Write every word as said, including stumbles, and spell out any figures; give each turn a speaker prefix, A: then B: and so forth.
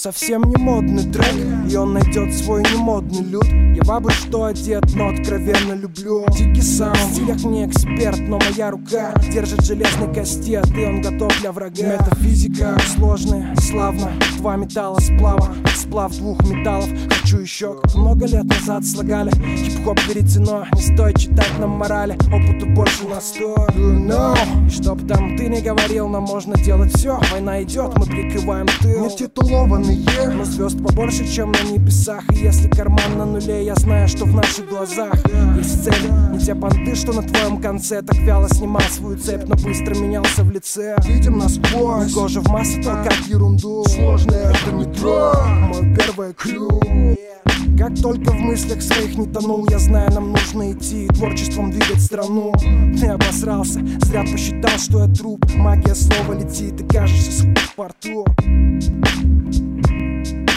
A: совсем не модный трек, и он найдет свой немодный люд. Я бабы что одет, но откровенно люблю дикий саунд. В стилях не эксперт, но моя рука держит железный кастет, и он готов для врага. Метафизика сложная, славно, два металла сплава, сплав двух металлов. Хочу еще, как много лет назад слагали. Хип-хоп веретено, не стоит читать нам морали. Опыту больше на сто, no. И чтоб там ты не говорил, нам можно делать все. Война идет, мы прикрываем тыл.
B: Не титулованные,
A: но звезд побольше, чем на небесах. И если карман на нуле, я знаю, что в наших глазах есть цель. Не те понты, что на твоем конце так вяло снимал свою цепь, но быстро менялся в лице.
B: Видим насквозь,
A: кожа в массы толкать ерунду.
B: Сложное это метро,
A: мой первый крю. Как только в мыслях своих не тонул, я знаю, нам нужно идти и творчеством двигать страну. Ты обосрался, зря посчитал, что я труп. Магия слова летит, и кажешься в порту.